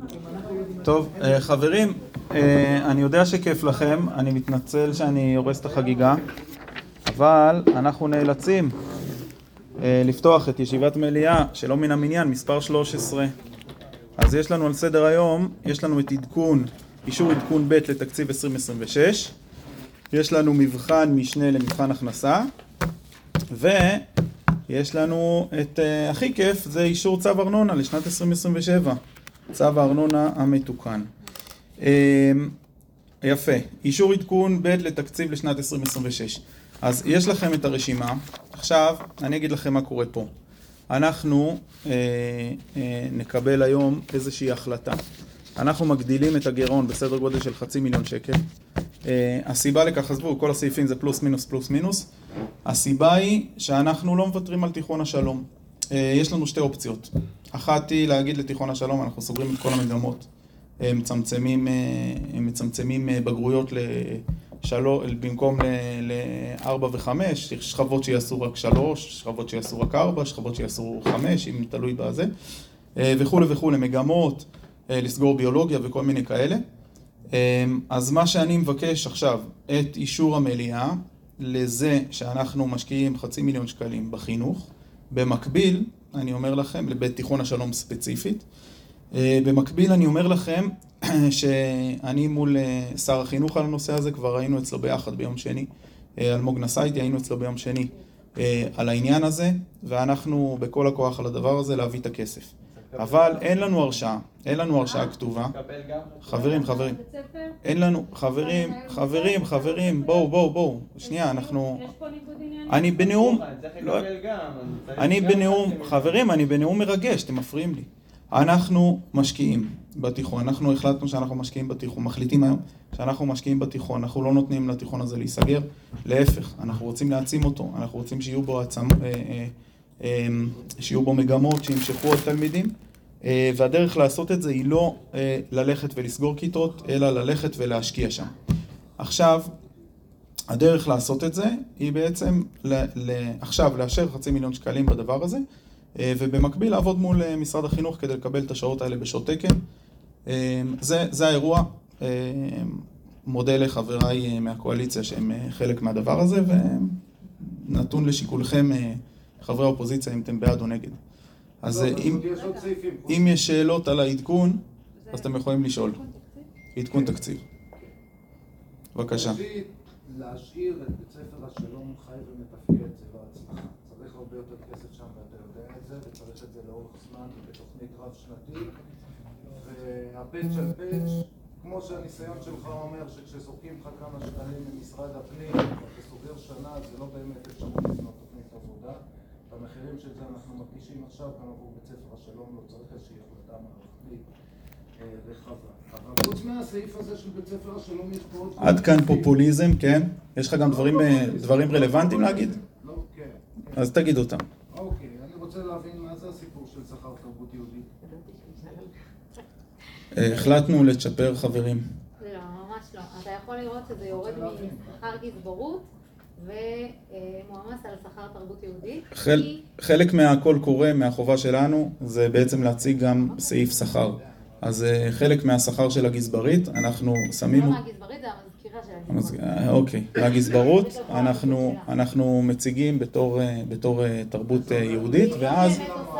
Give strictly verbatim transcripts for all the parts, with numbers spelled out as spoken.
טוב, חברים, אני יודע שכיף לכם, אני מתנצל שאני הורס את החגיגה, אבל אנחנו נאלצים לפתוח את ישיבת מליאה שלא מן המניין, מספר שלוש עשרה. אז יש לנו על סדר היום, יש לנו את עדכון, אישור עדכון ב' לתקציב עשרים עשרים ושש, יש לנו מבחן משנה למבחן הכנסה, ויש לנו את uh, הכי כיף, זה אישור צו ארנונה לשנת עשרים עשרים ושבע, צו הארנונה המתוקן. Uh, יפה, אישור עדכון ב' לתקציב לשנת עשרים עשרים ושש. אז יש לכם את הרשימה. עכשיו אני אגיד לכם מה קורה פה. אנחנו uh, uh, נקבל היום איזושהי החלטה. אנחנו מגדילים את הגירעון בסדר גודל של חצי מיליון שקל. Uh, הסיבה לכך, עזבו, כל הסעיפים זה פלוס מינוס פלוס מינוס. הסיבה היא שאנחנו לא מוותרים על תיכון השלום. Uh, יש לנו שתי אופציות. אחת היא להגיד לתיכון השלום, אנחנו סוגרים את כל המגמות. Uh, מצמצמים, uh, מצמצמים uh, בגרויות לשלוש, במקום ל-ארבע וחמש, שכבות שיעשו רק שלוש, שכבות שיעשו רק ארבע, שכבות שיעשו חמש, אם תלוי בזה, uh, וכו' וכו', למגמות, uh, לסגור ביולוגיה וכל מיני כאלה. אז מה שאני מבקש עכשיו, את אישור המליאה, לזה שאנחנו משקיעים חצי מיליון שקלים בחינוך, במקביל, אני אומר לכם, לבית תיכון השלום ספציפית, במקביל אני אומר לכם שאני מול שר החינוך על הנושא הזה, כבר היינו אצלו ביחד ביום שני, אלמוג נסע איתי, היינו אצלו ביום שני על העניין הזה, ואנחנו בכל הכוח על הדבר הזה להביא את הכסף. אבל אין לנו הרשאה, אין לנו הרשאה כתובה. חברים, חברים, אין לנו, חברים, חברים, חברים, בואו, בואו, בואו, שנייה, אנחנו... אני בנאום, אני בנאום, חברים, אני בנאום מרגש, אתם מפריעים לי. אנחנו משקיעים בתיכון, אנחנו החלטנו שאנחנו משקיעים בתיכון, מחליטים היום שאנחנו משקיעים בתיכון, אנחנו לא נותנים לתיכון הזה להיסגר, להפך, אנחנו רוצים להעצים אותו, אנחנו רוצים שיהיו בו עצמ... שיהיו בו מגמות שימשכו עוד תלמידים, והדרך לעשות את זה היא לא ללכת ולסגור כיתות, אלא ללכת ולהשקיע שם. עכשיו, הדרך לעשות את זה היא בעצם עכשיו לאשר חצי מיליון שקלים בדבר הזה, ובמקביל לעבוד מול משרד החינוך כדי לקבל את השעות האלה בשעות תקן. זה, זה האירוע. מודה לחבריי מהקואליציה שהם חלק מהדבר הזה, ונתון לשיקולכם חברי האופוזיציה אם אתם בעד או נגד. אז אם, אם יש שאלות על העדכון, אז אתם יכולים לשאול. עדכון תקציב. בבקשה. להשאיר את בית ספר השלום חי ומתפקד, זה לא הצלחה. צריך הרבה יותר כסף שם ואתה יודע את זה, וצריך את זה לאורך זמן בתוכנית רב שנתית. והפץ של פץ, כמו שהניסיון שלך אומר, שכשסורקים לך כמה שקלים ממשרד הפנים, ואתה סוגר שנה, זה לא באמת אפשרות לבנות תוכנית עבודה. במחירים של זה אנחנו מרגישים עכשיו, גם עבור בית ספר השלום לא צריך איזושהי החלטה מערכתית רחבה. אבל חוץ מהסעיף הזה של בית ספר השלום יש פה עוד... עד כאן פופוליזם, כן? יש לך גם דברים רלוונטיים להגיד? לא, כן. אז תגיד אותם. אוקיי, אני רוצה להבין מה זה הסיפור של שכר תרבות יהודית. החלטנו לצ'פר חברים. לא, ממש לא. אתה יכול לראות שזה יורד משכר גזברות, ומועמס על שכר תרבות יהודית. חל, חלק מהכל קורה, מהחובה שלנו, זה בעצם להציג גם סעיף שכר. אז חלק מהשכר של הגזברית, אנחנו שמים... לא מהגזברית, זה המזכירה של הגזברית. אוקיי, מהגזברות אנחנו, אנחנו מציגים בתור, בתור תרבות יהודית, ואז...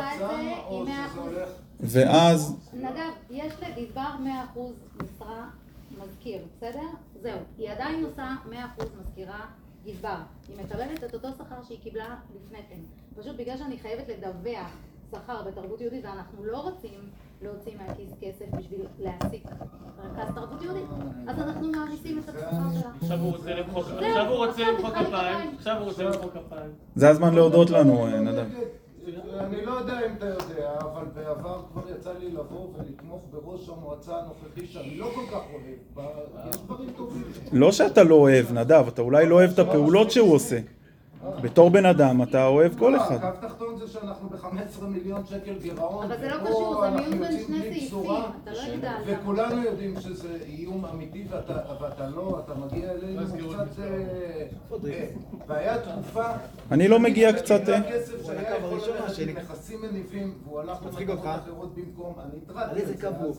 ואז... נדב, יש לגזבר מאה אחוז משרה מזכיר, בסדר? זהו, היא עדיין עושה מאה אחוז מזכירה גזבר. היא מקבלת את אותו שכר שהיא קיבלה לפני כן. פשוט בגלל שאני חייבת לדווח שכר בתרבות יהודית, ואנחנו לא רוצים להוציא מהכיס כסף בשביל להעסיק רכז תרבות יהודית, אז אנחנו מעריסים את השכר שלה. עכשיו הוא רוצה למחוק, עכשיו הוא רוצה למחוק כפיים, עכשיו הוא רוצה למחוק כפיים. זה הזמן להודות לנו, נדב. אני לא יודע אם אתה יודע, אבל בעבר כבר יצא לי לבוא ולתמוך בראש המועצה הנוכחי שאני לא כל כך אוהב. יש דברים טובים. לא שאתה לא אוהב, נדב, אתה אולי לא אוהב את הפעולות שהוא עושה. בתור בן אדם אתה אוהב כל אחד. קו תחתון זה שאנחנו ב-חמישה עשר מיליון שקל גירעון. אבל זה לא קשור, זה מיון בין שני סעיפים, אתה לא יודע. וכולנו יודעים שזה איום אמיתי, ואתה לא, אתה מגיע אלינו קצת... והיה תקופה... אני לא מגיע קצת... הכסף שהיה יכול להיות נכסים מניבים, והוא הלך למקומות אחרות במקום, אני התרעתי על זה אז.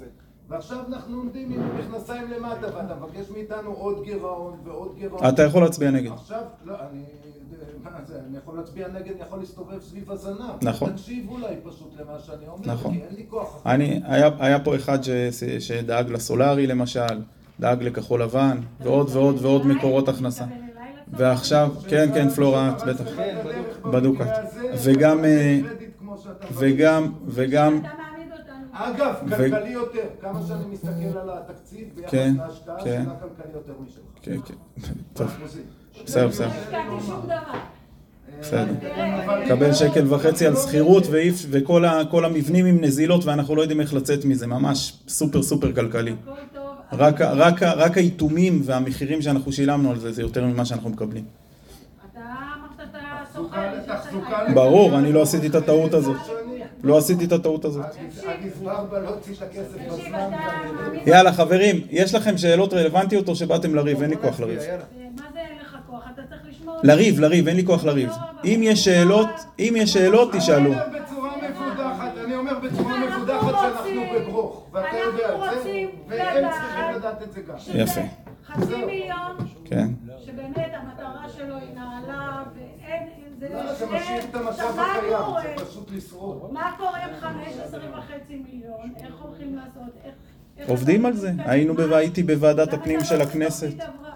ועכשיו אנחנו עומדים עם מכנסיים למטה, ואתה מבקש מאיתנו עוד גירעון ועוד גירעון. אתה יכול להצביע נגד. עכשיו, לא, אני... מה זה? אני יכול להצביע נגד, אני יכול להסתובב סביב הזנב. נכון. תקשיב אולי פשוט למה שאני אומר, נכון. כי אין לי כוח. אני, היה, היה פה אחד ש, שדאג לסולרי למשל, דאג לכחול לבן, ועוד ועוד ועוד מקורות הכנסה. ועכשיו, כן, כן, פלורה, את בטח, בדוקת. וגם, וגם, וגם, אגב, כלכלי יותר, כמה שאני מסתכל על התקציב ביחס להשקעה, שאלה כלכלי יותר משלך. כן, כן, טוב, בסדר, בסדר. בסדר. קבל שקל וחצי על שכירות וכל המבנים עם נזילות ואנחנו לא יודעים איך לצאת מזה, ממש סופר סופר כלכלי. רק האיתומים והמחירים שאנחנו שילמנו על זה, זה יותר ממה שאנחנו מקבלים. אתה אמרת אתה סוחר. ברור, אני לא עשיתי את הטעות הזאת. לא עשיתי את הטעות הזאת. הגזבר לא הוציא את הכסף בזמן. יאללה חברים, יש לכם שאלות רלוונטיות או שבאתם לריב? אין לי כוח לריב. מה זה אין לך כוח? אתה צריך לשמור... לריב, לריב, אין לי כוח לריב. אם יש שאלות, אם יש שאלות, תשאלו. אני אומר בצורה מבודחת, אני אומר בצורה מבודחת שאנחנו בברוך. ואתה יודע את זה, והם צריכים לדעת את זה גם. יפה. חצי מיליון, כן. שבאמת המטרה שלו היא נעלה, ואין... לא, זה משאיר את המצב הקיים, זה פשוט לשרוד. מה קורה עם חמש עשרה וחצי מיליון? איך הולכים לעשות? עובדים על זה. היינו, הייתי בוועדת הפנים של הכנסת.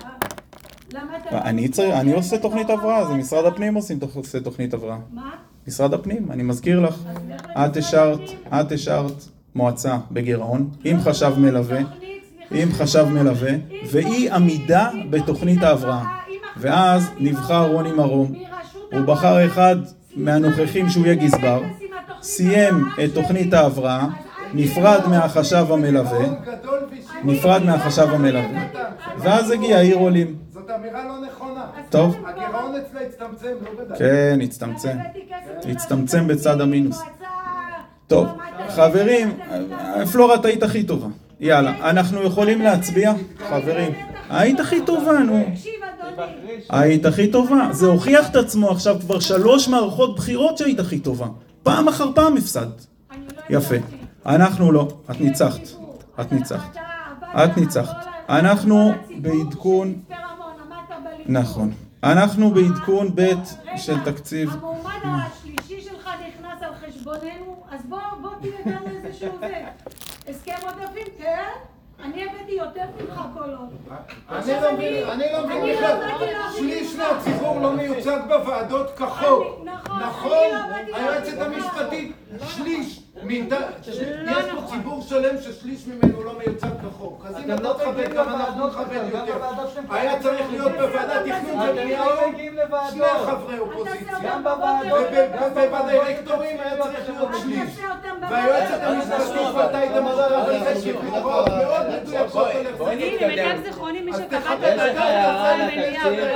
אני עושה תוכנית הבראה, זה משרד הפנים עושה תוכנית הבראה. מה? משרד הפנים, אני מזכיר לך. את השארת, את השארת מועצה בגירעון, עם חשב מלווה, עם חשב מלווה, ואי עמידה בתוכנית ההבראה. ואז נבחר רוני מרום. הוא בחר אחד מהנוכחים שהוא יהיה גזבר, סיים את תוכנית ההבראה, נפרד מהחשב המלווה, נפרד מהחשב המלווה, ואז הגיע עיר עולים. זאת אמירה לא נכונה. טוב. הגירעון אצלה הצטמצם, לא בדק. כן, הצטמצם. הצטמצם בצד המינוס. טוב, חברים, פלורה, את היית הכי טובה. יאללה, אנחנו יכולים להצביע? חברים, היית הכי טובה, נו. היית הכי טובה. זה הוכיח את עצמו עכשיו כבר שלוש מערכות בחירות שהיית הכי טובה. פעם אחר פעם הפסדת. יפה. אנחנו לא. את ניצחת. את ניצחת. את ניצחת. אנחנו בעדכון... נכון. אנחנו בעדכון ב' של תקציב... המועמד השלישי שלך נכנס על חשבוננו, אז בוא תהיה גם איזשהו זה. הסכם עודפים, כן? אני הבאתי יותר ממך קולות. אני לא מבין, אני לא מבין בכלל. שליש מהציבור לא מיוצג בוועדות כחוק. נכון, היועצת המשפטית, שליש. יש פה ציבור שלם ששליש ממנו לא מיוצג כחוק. אז אם אתה תכבד גם אנחנו נכבד יותר. היה צריך להיות בוועדת תכנון ובנייה שני חברי אופוזיציה. ובדירקטורים היה צריך להיות שליש. והיועצת המשפטית ואתה היית מראה בזה שביקורות מאוד מדויקות עליך. אני למיטב זיכרוני מי שקבע את הוועדות כחול מליאה ולא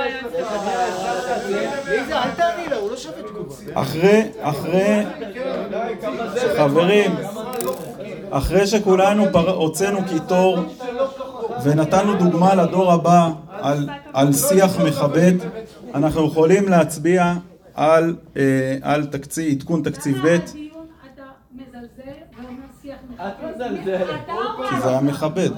ליזה, אל תעני לה, הוא לא שווה תגובה. אחרי, אחרי, חברים, אחרי שכולנו הוצאנו קיטור ונתנו דוגמה לדור הבא על, על שיח מכבד, אנחנו יכולים להצביע על, על תקציב, עדכון תקציב ב'. את מזלזלת. כי זה היה מכבד.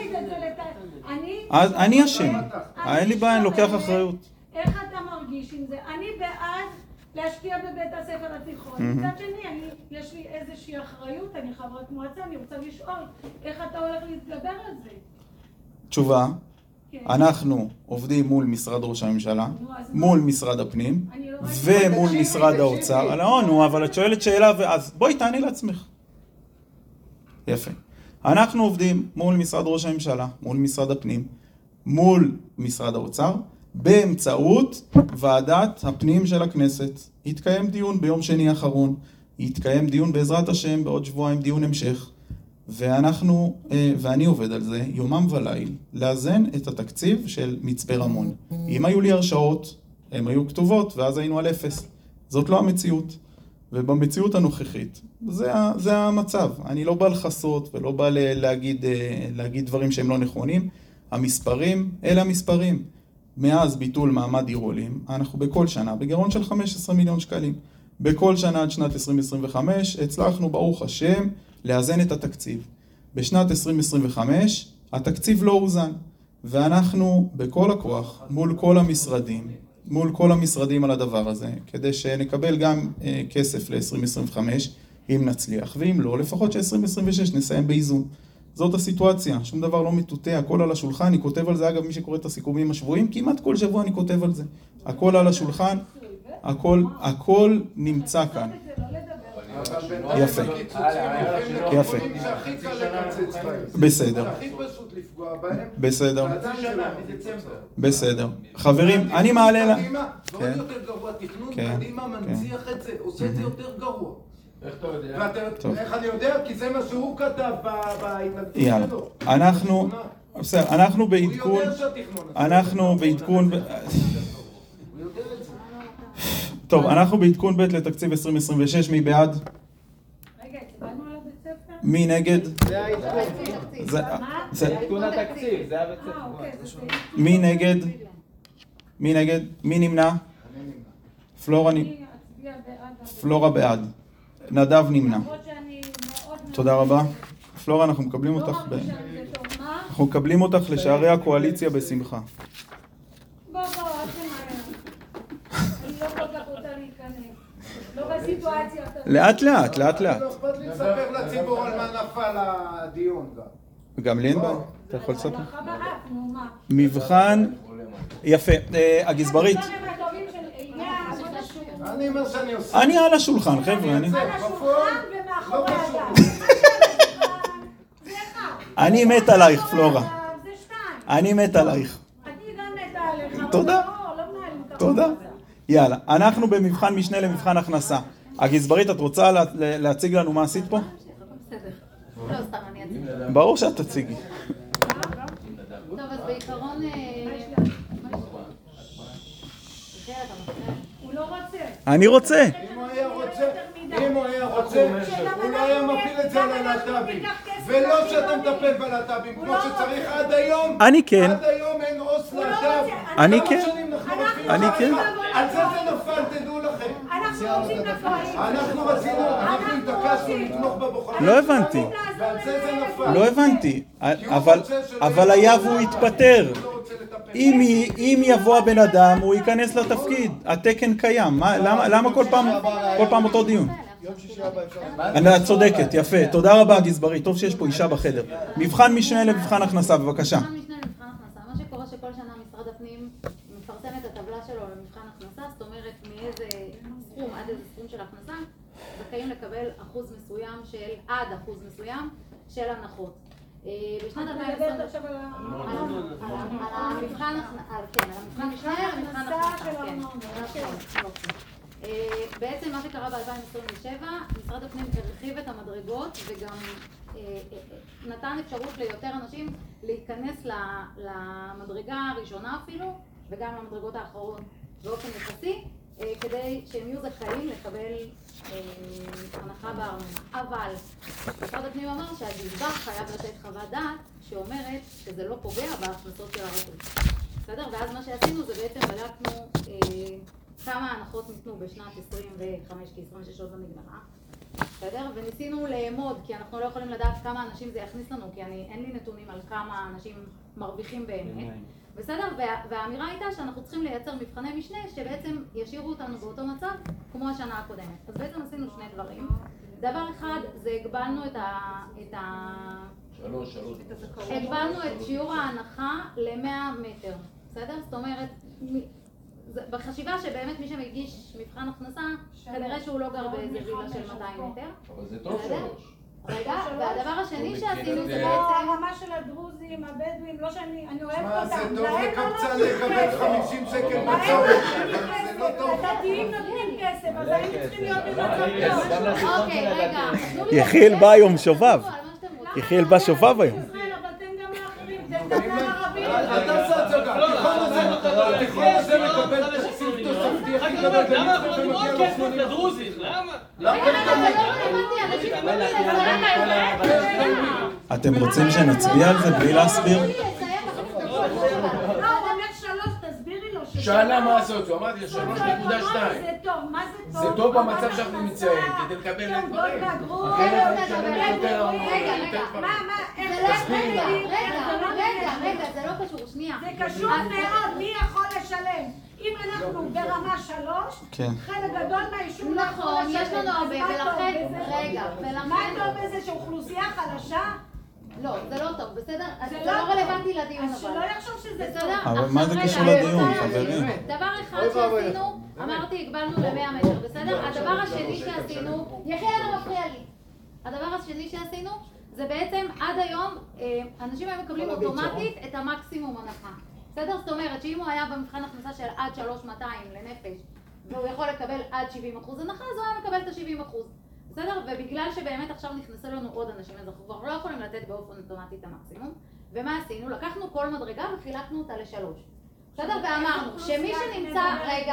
אני אשם. אין לי בעיה, אני לוקח אחריות. איך אתה מרגיש עם זה? אני בעד להשקיע בבית הספר התיכון. מצד שני, יש לי איזושהי אחריות, אני חברת מועצה, אני רוצה לשאול איך אתה הולך להתגבר על זה? תשובה, אנחנו עובדים מול משרד ראש הממשלה, מול משרד הפנים, ומול משרד האוצר. נו, אבל את שואלת שאלה, ואז בואי תעני לעצמך. יפה. אנחנו עובדים מול משרד ראש הממשלה, מול משרד הפנים, מול משרד האוצר, באמצעות ועדת הפנים של הכנסת. יתקיים דיון ביום שני האחרון, יתקיים דיון בעזרת השם בעוד שבועיים, דיון המשך, ואנחנו, ואני עובד על זה, יומם וליל, לאזן את התקציב של מצפה רמון. אם היו לי הרשאות, הן היו כתובות, ואז היינו על אפס. זאת לא המציאות. ובמציאות הנוכחית, זה, זה המצב. אני לא בא לחסות ולא בא להגיד, להגיד דברים שהם לא נכונים. המספרים, אלה המספרים. מאז ביטול מעמד עיר עולים, אנחנו בכל שנה בגירעון של חמישה עשר מיליון שקלים. בכל שנה עד שנת עשרים עשרים וחמש הצלחנו ברוך השם לאזן את התקציב. בשנת עשרים עשרים וחמש התקציב לא הוזן, ואנחנו בכל הכוח מול כל המשרדים, מול כל המשרדים על הדבר הזה, כדי שנקבל גם אה, כסף ל-עשרים עשרים וחמש, אם נצליח, ואם לא, לפחות ש-עשרים עשרים ושש נסיים באיזון. זאת הסיטואציה, שום דבר לא מטוטה, הכל על השולחן, אני כותב על זה, אגב, מי שקורא את הסיכומים השבועיים, כמעט כל שבוע אני כותב על זה. הכל על השולחן, הכל, הכל נמצא כאן. יפה. יפה. בסדר. בסדר. בסדר. חברים, אני מעלה לה... ועוד יותר גרוע, תכנון קדימה מנציח את זה, עושה את זה יותר גרוע. איך אתה יודע? איך אני יודע? כי זה מה שהוא כתב בהתנגדות שלו. יאללה. אנחנו... בסדר, אנחנו בעדכון... אנחנו בעדכון... טוב, אנחנו בעדכון ב' לתקציב עשרים עשרים ושש, מי בעד? רגע, הצבענו על הבית ספר? מי נגד? זה העדכון. זה עדכון התקציב, זה הבית ספר. מי נגד? מי נגד? מי נמנע? פלורה נמנע. פלורה בעד. נדב נמנע. תודה רבה. פלורה, אנחנו מקבלים אותך ב... אנחנו מקבלים אותך לשערי הקואליציה בשמחה. בוא, בוא, אתם מהר. אני לא כל כך רוצה להיכנס. לא בסיטואציה. לאט לאט, לאט לאט. לא אכפת לי לספר לציבור על מה נפל הדיון גם. גם לי אין בעיה? אתה יכול לספר? הלכה באף, נו מה. מבחן... יפה. הגזברית. אני מה שאני עושה. אני על השולחן, חבר'ה. על השולחן ומאחורי הדף. אני מת עלייך, פלורה. זה שתיים. אני מת עלייך. אני גם מתה עליך. תודה. לא מנהלים ככה. תודה. יאללה, אנחנו במבחן משנה למבחן הכנסה. הגזברית, את רוצה לה, להציג לנו מה עשית פה? בסדר. לא, סתם, אני אציג. ברור שאת תציגי. טוב, אז בעיקרון... הוא לא רוצה. אני רוצה. אם הוא היה רוצה, אם הוא היה רוצה, הוא לא היה מפיל את זה על הלהט"בים. ולא שאתה מטפל בלהט"בים כמו שצריך עד היום. אני כן. עד היום אין עו"ס להט"ב. אני כן. אני כן. על זה זה נפל, תדעו לכם. אנחנו רוצים לקואליציה. אנחנו רצינו, אנחנו התעקשנו לתמוך בבוחרים. לא הבנתי. ועל זה זה נפל. לא הבנתי. אבל, אבל היה והוא יתפטר. אם, אם יבוא הבן אדם, הוא ייכנס לתפקיד. התקן קיים. מה, למה, למה כל פעם, כל פעם אותו דיון? אני צודקת, יפה. תודה רבה, גזברית. טוב שיש פה אישה בחדר. מבחן משנה למבחן הכנסה, בבקשה. מבחן משנה למבחן הכנסה. מה שקורה שכל שנה משרד הפנים מפרסם את הטבלה שלו למבחן הכנסה, זאת אומרת מאיזה סכום עד איזה סכום של הכנסה, זכאים לקבל אחוז מסוים של, עד אחוז מסוים של הנחות. בשנת אלפיים עשרים עכשיו על המבחן, כן, על המבחן משנה למבחן הכנסה, כן. בעצם מה שקרה ב-אלפיים עשרים ושבע, משרד הפנים הרחיב את המדרגות וגם נתן אפשרות ליותר אנשים להיכנס למדרגה הראשונה אפילו, וגם למדרגות האחרות באופן יחסי, כדי שהם יהיו זכאים לקבל הנחה בארנונה. אבל משרד הפנים אמר שהגזבר חייב לתת חוות דעת שאומרת שזה לא פוגע בהכנסות של הרשות. בסדר? ואז מה שעשינו זה בעצם בדקנו כמה הנחות ניתנו בשנת עשרים וחמש, כי עשרים ושש עוד לא נגמרה. בסדר? וניסינו לאמוד, כי אנחנו לא יכולים לדעת כמה אנשים זה יכניס לנו, כי אני, אין לי נתונים על כמה אנשים מרוויחים באמת. בסדר? וה, והאמירה הייתה שאנחנו צריכים לייצר מבחני משנה שבעצם ישאירו אותנו באותו מצב כמו השנה הקודמת. אז בעצם עשינו שני דברים. דבר אחד זה הגבלנו את ה... את ה... שלוש, שלוש. הגבלנו את שיעור ההנחה ל-מאה מטר. בסדר? זאת אומרת, בחשיבה שבאמת מי שמגיש מבחן הכנסה, כנראה שהוא לא גר באיזה וילה של מאתיים מטר. אבל זה טוב שלוש. רגע, והדבר השני שעשינו זה בעצם... הרמה של הדרוזים, הבדואים, לא שאני, אני אוהבת אותם. מה, זה טוב לקבצה לקבל חמישים שקל בצורך, זה לא טוב. הדתיים נותנים כסף, אז היינו צריכים להיות במצב טוב. אוקיי, רגע. יחיאל בא היום שובב. יחיאל בא שובב היום. אבל תן גם לאחרים, תן גם לערבים. אתה עושה את זה גם, התיכון הזה מקבל תקציב תוספתי, איך יקבל למה אנחנו נותנים עוד כסף לדרוזים? למה? אתם רוצים שנצביע על זה בלי להסביר? לא, הוא אומר שלוש, תסבירי לו. שאלה מה הסוציו, אמרתי שלוש נקודה שתיים. זה טוב, מה זה טוב? זה טוב במצב שאנחנו נמצאים, כדי לקבל את דברים. אחרת אני משלם יותר הרבה. רגע, מה, מה, איך זה לא, תסבירי לה. רגע, רגע, רגע, זה לא קשור, שנייה. זה קשור מאוד, מי יכול לשלם? אם אנחנו ברמה שלוש, כן. חלק גדול מהיישוב לא יכול נכון, לשלם. יש לנו הרבה, אז מה טוב ולכן, בזה? רגע, מה ולכן, טוב בזה שאוכלוסייה חלשה? לא, זה לא טוב, בסדר? אז זה זה לא לא טוב. רלוונטי לדיון, אז אבל. שלא יחשוב שזה טוב. בסדר? אבל מה זה עכשיו, קשור רגע, לדיון, אני רוצה חברים? להגיד, דבר אחד אוי ואבוי. שעשינו, אמרתי, הגבלנו ל-מאה מטר, בסדר? הדבר השני שעשינו, יחיאל לא מפריע לי. הדבר השני שעשינו, זה בעצם עד היום, אה, אנשים היו מקבלים אוטומטית את המקסימום הנחה. בסדר? זאת אומרת שאם הוא היה במבחן הכנסה של עד שלוש אלף מאתיים לנפש, והוא יכול לקבל עד שבעים אחוז הנחה, אז הוא היה מקבל את ה-שבעים אחוז. בסדר? ובגלל שבאמת עכשיו נכנסו לנו עוד אנשים, אז אנחנו כבר לא יכולים לתת באופן אוטומטי את המקסימום. ומה עשינו? לקחנו כל מדרגה וחילקנו אותה לשלוש. בסדר? ואמרנו שמי שנמצא, רגע,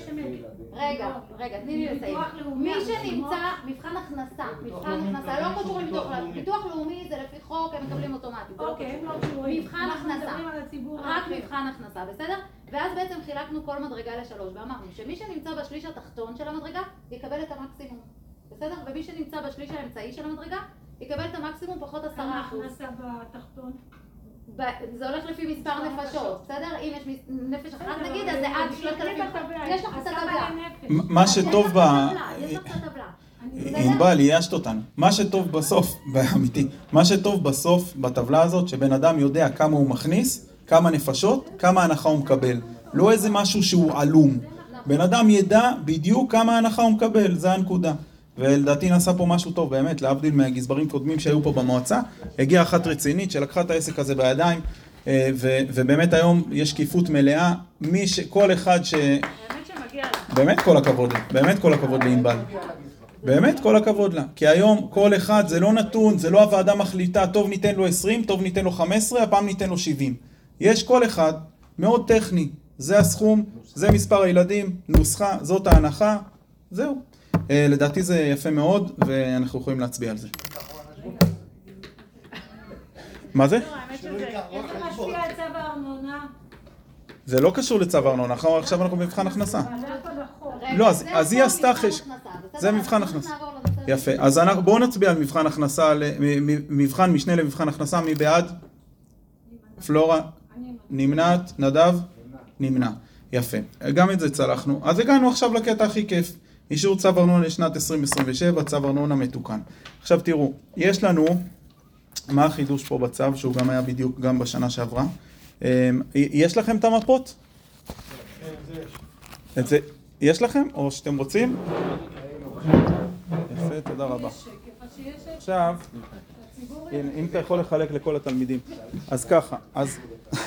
רגע, רגע, תני לי לסיים. מי שנמצא, מבחן הכנסה, מבחן הכנסה, לא קשור לביטוח לאומי. ביטוח לאומי זה לפי חוק, הם מקבלים אוטומטית. אוקיי, הם לא קשורים. מבחן אנחנו הכנסה. מדברים על הציבור. רק מבחן הכנסה, בסדר? ואז בעצם חילקנו כל מדרגה לשלוש, ואמרנו שמי שנמצא בשליש התחתון של המדרגה, יקבל את המקסימום. בסדר? ומי שנמצא בשליש האמצעי של המדרגה, יקבל את המקסימום פחות עשרה כמה אחוז. הכנסה בתחתון? זה הולך לפי מספר נפשות, בסדר? אם יש נפש אחת נגיד, אז זה עד שלושת אלפים. יש לך את הטבלה. מה שטוב ב... יש לך את הטבלה. ענבל, ייאשת אותנו. מה שטוב בסוף, באמיתי, מה שטוב בסוף בטבלה הזאת, שבן אדם יודע כמה הוא מכניס, כמה נפשות, כמה הנחה הוא מקבל. לא איזה משהו שהוא עלום. בן אדם ידע בדיוק כמה הנחה הוא מקבל, זה הנקודה. ולדעתי נעשה פה משהו טוב, באמת, להבדיל מהגזברים קודמים שהיו פה במועצה, הגיעה אחת רצינית שלקחה את העסק הזה בידיים, ו- ובאמת היום יש שקיפות מלאה, מי ש... כל אחד ש... באמת שמגיע לה. באמת כל הכבוד לה, באמת כל הכבוד לענבל. באמת כל הכבוד לה, כי היום כל אחד זה לא נתון, זה לא הוועדה מחליטה, טוב ניתן לו עשרים, טוב ניתן לו חמש עשרה, הפעם ניתן לו שבעים. יש כל אחד מאוד טכני, זה הסכום, זה מספר הילדים, נוסחה, זאת ההנחה, זהו. לדעתי זה יפה מאוד, ואנחנו יכולים להצביע על זה. מה זה? איך זה משפיע על צו הארנונה? זה לא קשור לצו הארנונה, עכשיו אנחנו במבחן הכנסה. רגע, לא, אז- זה אז היא עכשיו עשתה מבחן חש- הכנסה, בסדר? זה מבחן אז הכנסה. נעבור לנושא הזה. יפה, אז אנחנו- בואו נצביע על מבחן הכנסה, ל- מ- מ- מבחן משנה למבחן הכנסה, מי בעד? פלורה, נמנעת, נדב, נמנע. יפה, גם את זה צלחנו. אז הגענו עכשיו לקטע הכי כיף. אישור צו ארנונה לשנת עשרים עשרים ושבע, צו ארנונה מתוקן. עכשיו תראו, יש לנו, מה החידוש פה בצו, שהוא גם היה בדיוק גם בשנה שעברה. יש לכם את המפות? את זה, יש לכם? או שאתם רוצים? יפה, תודה רבה. עכשיו, הנה, אם אתה יכול לחלק לכל התלמידים. אז ככה, אז... אה,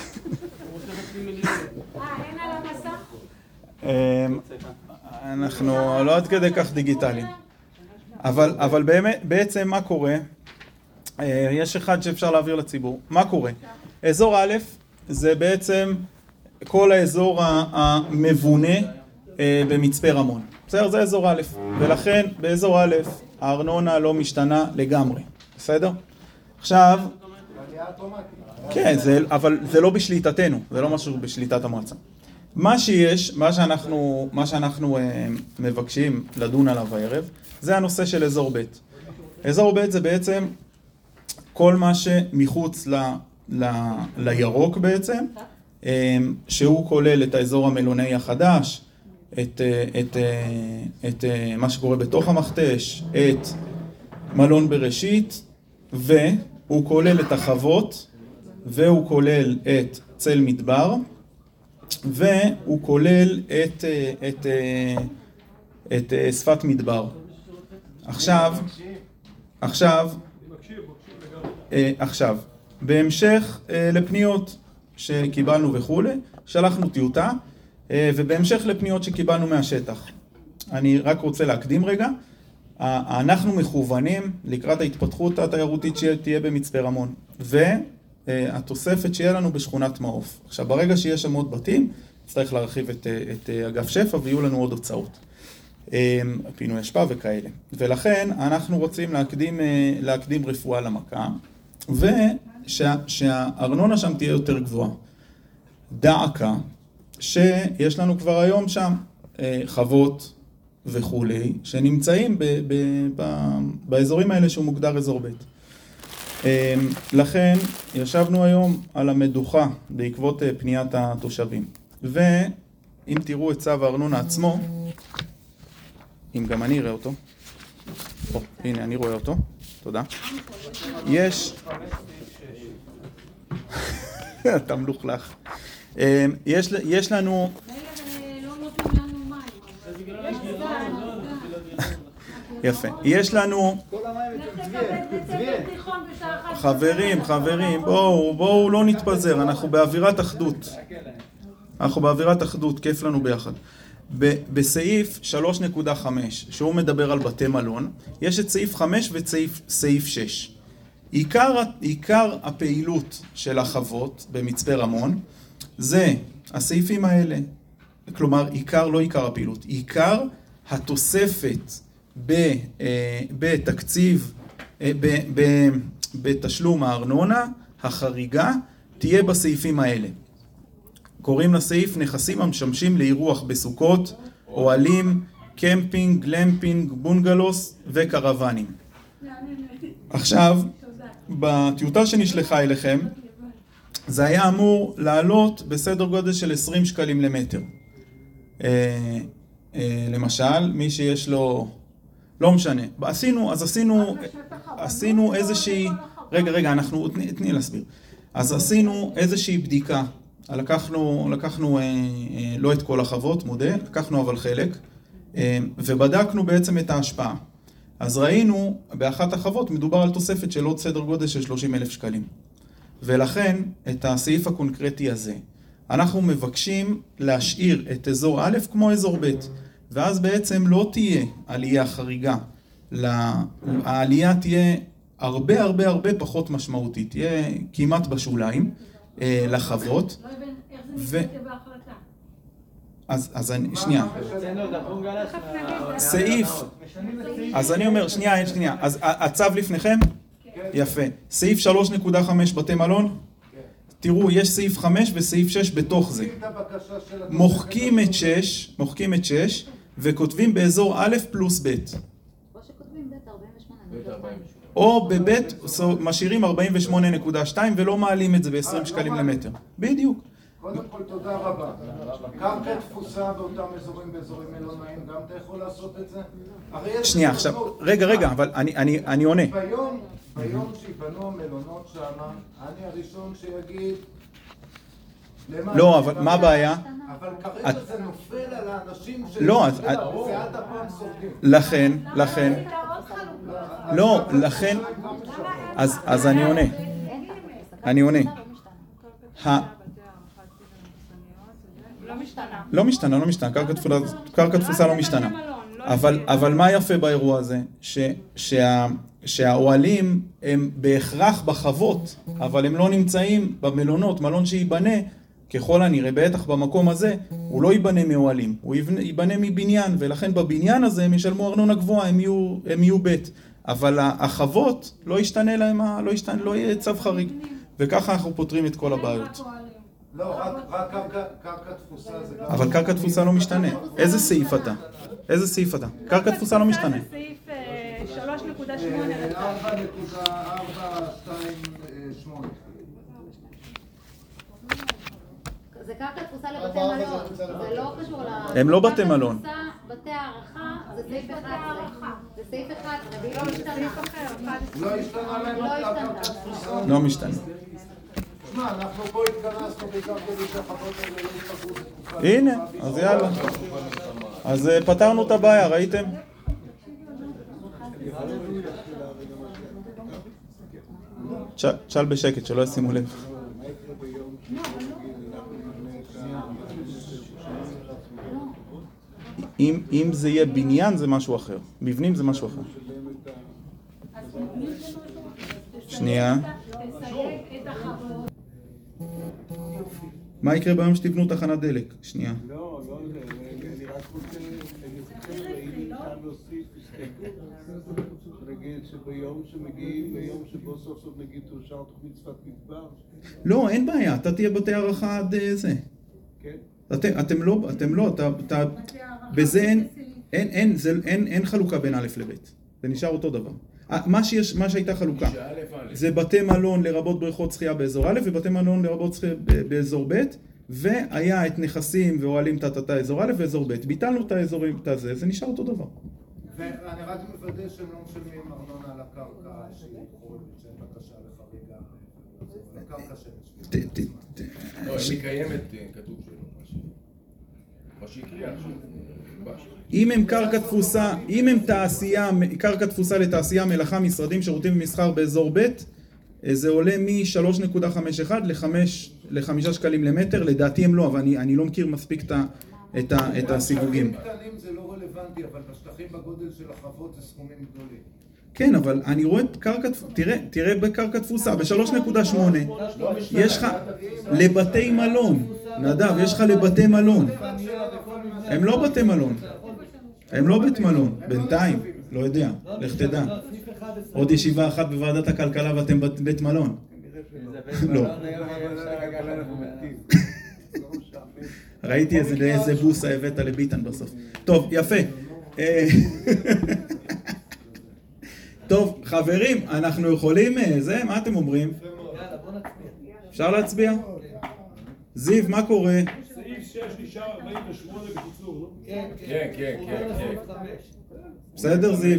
אין על המסך? אמ, אנחנו לא עד כדי כך דיגיטליים. אבל, אבל באמת, בעצם מה קורה? אה, יש אחד שאפשר להעביר לציבור. מה קורה? אזור א' זה בעצם כל האזור ה- המבונה אה, במצפה רמון. בסדר? זה אזור א', ולכן באזור א' הארנונה לא משתנה לגמרי. בסדר? עכשיו, כן, זה, אבל זה לא בשליטתנו, זה לא משהו בשליטת המועצה. מה שיש, מה שאנחנו, מה שאנחנו אה, מבקשים לדון עליו הערב, זה הנושא של אזור ב'. אזור ב' זה בעצם כל מה שמחוץ ל, ל, לירוק בעצם, אה, שהוא כולל את האזור המלונאי החדש, את, אה, את, אה, את אה, מה שקורה בתוך המכתש, את מלון בראשית, והוא כולל את החוות, והוא כולל את צל מדבר, והוא כולל את, את, את, את שפת מדבר. עכשיו, עכשיו, עכשיו, בהמשך לפניות שקיבלנו וכו', שלחנו טיוטה, ובהמשך לפניות שקיבלנו מהשטח. אני רק רוצה להקדים רגע, אנחנו מכוונים לקראת ההתפתחות התיירותית שתהיה במצפה רמון, והתוספת שיהיה לנו בשכונת מעוף. עכשיו, ברגע שיש שם עוד בתים, נצטרך להרחיב את, את אגף שפע ויהיו לנו עוד הוצאות. פינוי אשפה וכאלה. ולכן אנחנו רוצים להקדים, להקדים רפואה למכה, ושהארנונה שם תהיה יותר גבוהה. דא עקא, שיש לנו כבר היום שם חוות וכולי, שנמצאים ב- ב- ב- באזורים האלה שהוא מוגדר אזור ב'. לכן ישבנו היום על המדוכה בעקבות פניית התושבים. ואם תראו את צו הארנונה עצמו, אם גם אני אראה אותו, או, הנה אני רואה אותו, תודה. יש... אתה מלוכלך. יש, יש לנו... יפה. יש לנו... חברים, חברים, בואו, בואו לא נתפזר, אנחנו באווירת אחדות. אנחנו באווירת אחדות, כיף לנו ביחד. בסעיף שלוש נקודה חמש, שהוא מדבר על בתי מלון, יש את סעיף חמש וסעיף שש. עיקר, עיקר הפעילות של החוות במצפה רמון זה הסעיפים האלה. כלומר, עיקר, לא עיקר הפעילות, עיקר התוספת ב, בתקציב, ב, ב, בתשלום הארנונה, החריגה, תהיה בסעיפים האלה. קוראים לסעיף נכסים המשמשים לאירוח בסוכות, אוהלים, קמפינג, גלמפינג, בונגלוס וקרוונים. עכשיו, בטיוטה שנשלחה אליכם, זה היה אמור לעלות בסדר גודל של עשרים שקלים למטר. אה, אה, למשל, מי שיש לו... לא משנה. עשינו, אז עשינו, עשינו איזושהי... רגע, רגע, אנחנו... תני, תני להסביר. אז עשינו איזושהי בדיקה. לקחנו, לקחנו אה, אה, לא את כל החוות, מודה, לקחנו אבל חלק, אה, ובדקנו בעצם את ההשפעה. אז ראינו, באחת החוות מדובר על תוספת של עוד סדר גודל של שלושים אלף שקלים. ולכן, את הסעיף הקונקרטי הזה, אנחנו מבקשים להשאיר את אזור א' כמו אזור ב', ואז בעצם לא תהיה עלייה חריגה. העלייה תהיה הרבה הרבה הרבה פחות משמעותית, תהיה כמעט בשוליים לחוות. לא הבן איך זה מתבטא בהחלטה. אז, אז אני, שנייה. סעיף, אז אני אומר, שנייה, שנייה. אז הצו לפניכם? יפה. סעיף שלוש נקודה חמש בתי מלון? תראו, יש סעיף חמש וסעיף שש בתוך זה. מוחקים את שש, מוחקים את שש, וכותבים באזור א' פלוס ב'. או שכותבים ב' ארבעים ושמונה. או בבית משאירים ארבעים ושמונה נקודה שתיים ולא מעלים את זה ב-עשרים שקלים למטר. בדיוק. קודם כל תודה רבה. קרקע תפוסה באותם אזורים באזורים מלונאיים, גם אתה יכול לעשות את זה? שנייה, עכשיו, רגע, רגע, אבל אני, אני, אני עונה. ביום, ביום שיבנו המלונות שם, אני הראשון שיגיד... לא, אבל מה הבעיה? אבל כרגע זה נופל על האנשים של... לא, אז... שעד הפעם סופגים. לכן, לכן... לא, לכן... אז אני עונה. אני עונה. לא משתנה. לא משתנה, לא משתנה. קרקע תפוסה לא משתנה. אבל מה יפה באירוע הזה? שהאוהלים הם בהכרח בחוות, אבל הם לא נמצאים במלונות. מלון שיבנה, ככל הנראה, בטח במקום הזה, הוא לא ייבנה מאוהלים, הוא ייבנה מבניין, ולכן בבניין הזה הם ישלמו ארנונה גבוהה, הם יהיו, הם יהיו בית. אבל החוות לא ישתנה להם, לא ישתנה, לא יהיה צו חריג. וככה אנחנו פותרים את כל הבעיות. לא, רק קרקע תפוסה זה גם... אבל קרקע תפוסה לא משתנה. איזה סעיף אתה? איזה סעיף אתה? קרקע תפוסה לא משתנה. זה סעיף שלוש נקודה שמונה. ארבע נקודה ארבע שתיים שמונה. זה קרקע תפוסה לבתי מלון, זה לא קשור ל... הם לא בתי מלון. בתי הערכה זה סעיף אחד עשרה. זה סעיף אחד עשרה, והיא לא משתנה. לא השתנה להם קרקע תפוסה. לא משתנה. תשמע, אנחנו פה התכנסנו בעיקר כדי שהחוות האלה לא יפגעו בתקופה. הנה, אז יאללה. אז פתרנו את הבעיה, ראיתם? תשאל בשקט, שלא ישימו לב. אם, אם זה יהיה בניין זה משהו אחר, מבנים זה משהו אחר. שנייה. מה יקרה ביום שתבנו תחנת דלק? שנייה. לא, לא, אני רק רוצה, אני חושב, אם ניתן להוסיף הסתייגות, נגיד שביום שמגיעים, ביום שבו סוף סוף נגיד תאושר תוכנית שפת מדבר. לא, אין בעיה, אתה תהיה בתי הערכה עד זה. כן. אתם, אתם לא, אתם לא, אתה, אתה, בזה אין, אין, אין, זה, אין, אין חלוקה בין א' לב'. זה נשאר אותו דבר. מה שיש, מה שהייתה חלוקה, זה בתי מלון לרבות בריכות שחייה באזור א', ובתי מלון לרבות שחייה באזור ב', והיה את נכסים ואוהלים תת-תת אזור א' ואזור ב'. ביטלנו את האזורים, את הזה, זה נשאר אותו דבר. ואני רק מוודא שהם לא משלמים ארנונה על הקרקע, שהיא יכול שאין בקשה לחריגה, לקרקע שמשפיעה. לא, אם היא קיימת, כתוב שלא, מה שהקריאה עכשיו. אם הם קרקע תפוסה, אם הם תעשייה, קרקע תפוסה לתעשייה, מלאכה, משרדים, שירותים ומסחר באזור ב', זה עולה מ-שלוש נקודה חמישים ואחת ל-חמישה שקלים למטר, לדעתי הם לא, אבל אני, אני לא מכיר מספיק את, את, את הסיווגים. בשטחים קטנים זה לא רלוונטי, אבל בשטחים בגודל של החוות זה סכומים גדולים. כן, אבל אני רואה קרקע, תראה, תראה בקרקע תפוסה, ב-שלוש נקודה שמונה, יש לך לבתי מלון, נדב, יש לך לבתי מלון. הם לא בתי מלון. הם לא בית מלון, בינתיים, לא יודע, לך תדע. עוד ישיבה אחת בוועדת הכלכלה ואתם בית מלון. לא. ראיתי איזה בוסה הבאת לביטן בסוף. טוב, יפה. טוב, חברים, אנחנו יכולים, זה, מה אתם אומרים? אפשר להצביע? זיו, מה קורה? סעיף שש נשאר ארבעים ושמונה בקיצור, לא? כן, כן, כן, כן. בסדר, זיו?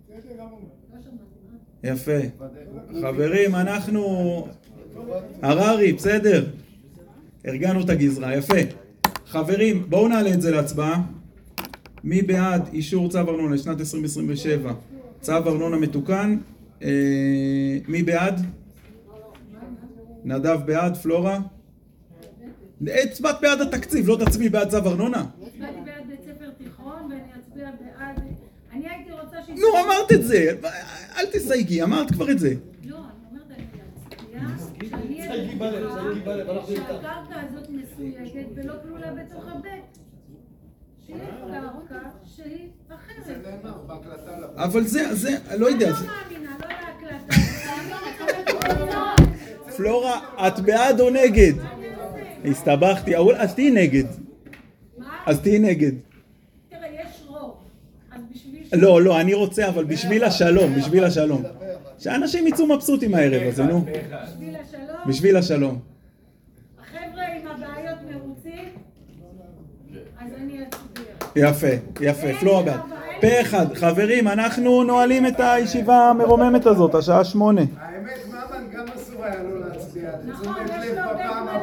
יפה. חברים, אנחנו... הררי, בסדר. ארגנו את הגזרה, יפה. חברים, בואו נעלה את זה להצבעה. מי בעד אישור צו ארנונה לשנת עשרים עשרים ושבע? צו ארנונה מתוקן. מי בעד? נדב בעד, פלורה? הצבעת בעד התקציב, לא תצביעי בעד צו ארנונה? הצבעתי בעד בית ספר תיכון ואני אצביע בעד... אני הייתי רוצה ש... נו, אמרת את זה, אל תסייגי, אמרת כבר את זה. לא, אני אומרת, אני אצביע שאני אצביע שהקרקע הזאת מסויגת ולא כלולה בתוך הבית. שהיא קרקע שהיא אחרת. זה נאמר בהקלטה לבית. אבל זה, זה, לא יודע. אני לא מאמינה, לא להקלטה. פלורה, את בעד או נגד? הסתבכתי, אז תהי נגד. מה? אז תהי נגד. תראה, יש רוב. אז בשביל... לא, לא, אני רוצה, אבל בשביל השלום, בשביל השלום. שאנשים יצאו מבסוטים הערב הזה, נו. בשביל השלום? בשביל השלום. החבר'ה עם הבעיות מרוצים, אז אני אצביע. יפה, יפה, פלורה בעד. פה אחד. חברים, אנחנו נועלים את הישיבה המרוממת הזאת, השעה שמונה.